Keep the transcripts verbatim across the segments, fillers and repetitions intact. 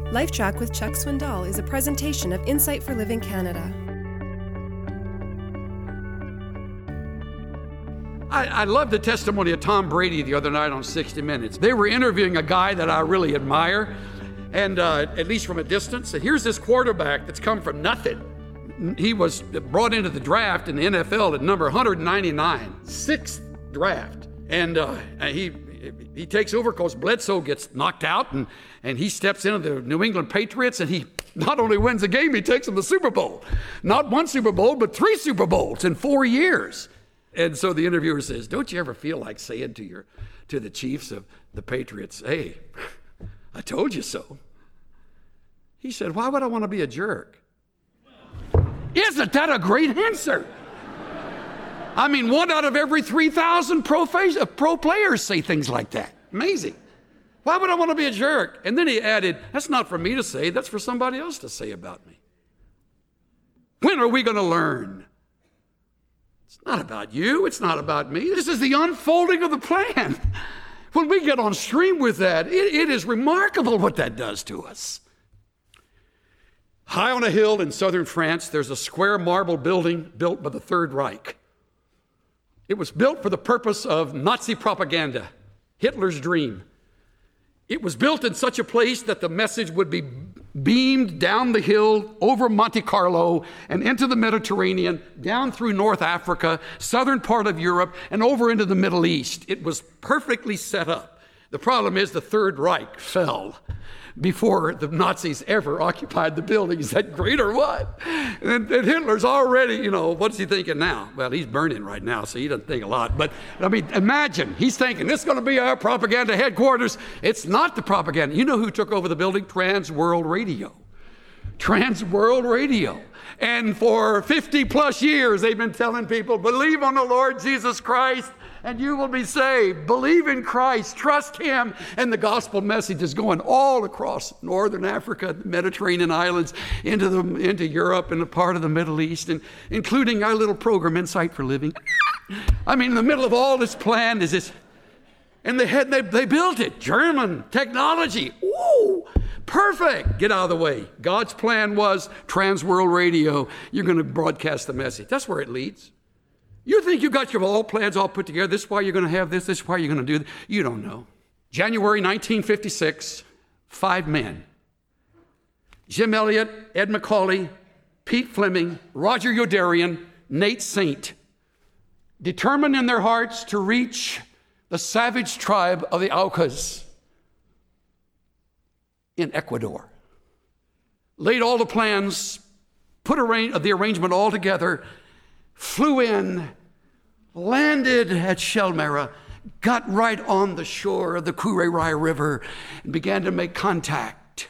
LifeTrack with Chuck Swindoll is a presentation of Insight for Living Canada. I, I love the testimony of Tom Brady the other night on sixty minutes. They were interviewing a guy that I really admire, and uh, at least from a distance. And here's this quarterback that's come from nothing. He was brought into the draft in the N F L at number one ninety-nine, sixth draft. And uh, he he takes over because Bledsoe gets knocked out, and, and he steps into the New England Patriots, and he not only wins the game, he takes them to the Super Bowl. Not one Super Bowl, but three Super Bowls in four years. And so the interviewer says, don't you ever feel like saying to your to the Chiefs of the Patriots, hey, I told you so? He said, why would I want to be a jerk? Isn't that a great answer? I mean, one out of every three thousand pro, face, uh, pro players say things like that. Amazing. Why would I want to be a jerk? And then he added, that's not for me to say, that's for somebody else to say about me. When are we going to learn? It's not about you, it's not about me. This is the unfolding of the plan. When we get on stream with that, it, it is remarkable what that does to us. High on a hill in southern France, there's a square marble building built by the Third Reich. It was built for the purpose of Nazi propaganda, Hitler's dream. It was built in such a place that the message would be beamed down the hill, over Monte Carlo, and into the Mediterranean, down through North Africa, southern part of Europe, and over into the Middle East. It was perfectly set up. The problem is the Third Reich fell before the Nazis ever occupied the building. Is that great or what? And, and Hitler's already, you know, what's he thinking now? Well, he's burning right now, so he doesn't think a lot. But, I mean, imagine, he's thinking, this is going to be our propaganda headquarters. It's not the propaganda. You know who took over the building? Trans World Radio. Trans World Radio. And for fifty plus years, they've been telling people, believe on the Lord Jesus Christ, and you will be saved. Believe in Christ, trust Him. And the gospel message is going all across northern Africa, the Mediterranean islands, into the into Europe and a part of the Middle East, and including our little program, Insight for Living. I mean, in the middle of all this plan is this, and they had they, they built it. German technology. Ooh, perfect. Get out of the way. God's plan was Trans World Radio. You're going to broadcast the message. That's where it leads. You think you got your all plans all put together. This is why you're going to have this. This is why you're going to do this. You don't know. January nineteen fifty-six, five men. Jim Elliot, Ed McCauley, Pete Fleming, Roger Youderian, Nate Saint, determined in their hearts to reach the savage tribe of the Aucas in Ecuador. Laid all the plans, put arra- the arrangement all together, flew in, landed at Shelmera, got right on the shore of the Kurerai River, and began to make contact.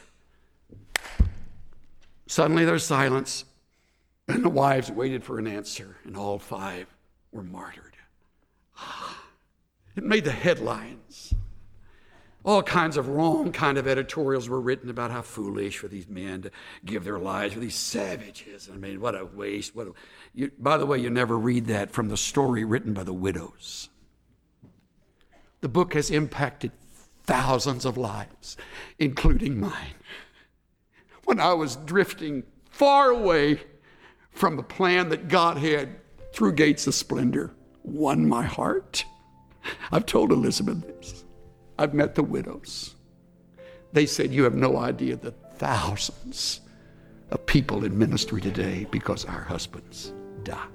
Suddenly there's silence, and the wives waited for an answer, and all five were martyred. It made the headlines. All kinds of wrong kind of editorials were written about how foolish for these men to give their lives for these savages. I mean, what a waste. What a, you, by the way, you never read that from the story written by the widows. The book has impacted thousands of lives, including mine. When I was drifting far away from the plan that God had through Gates of Splendor, won my heart. I've told Elizabeth this. I've met the widows. They said, you have no idea the thousands of people in ministry today because our husbands died.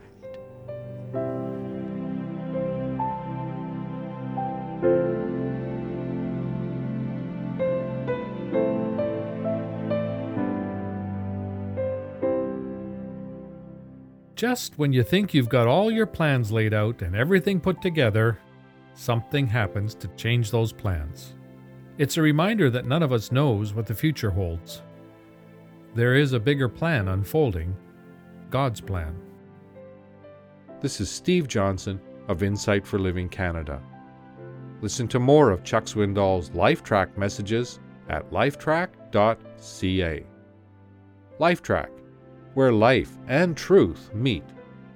Just when you think you've got all your plans laid out and everything put together, something happens to change those plans. It's a reminder that none of us knows what the future holds. There is a bigger plan unfolding, God's plan. This is Steve Johnson of Insight for Living Canada. Listen to more of Chuck Swindoll's LifeTrack messages at lifetrack dot c a. LifeTrack, where life and truth meet.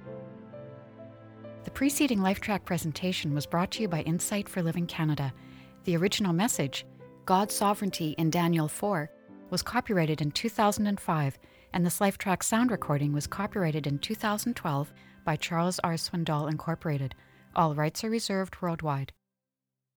The preceding LifeTrack presentation was brought to you by Insight for Living Canada. The original message, God's Sovereignty in Daniel four, was copyrighted in two thousand five, and this LifeTrack sound recording was copyrighted in two thousand twelve by Charles R. Swindoll Incorporated. All rights are reserved worldwide.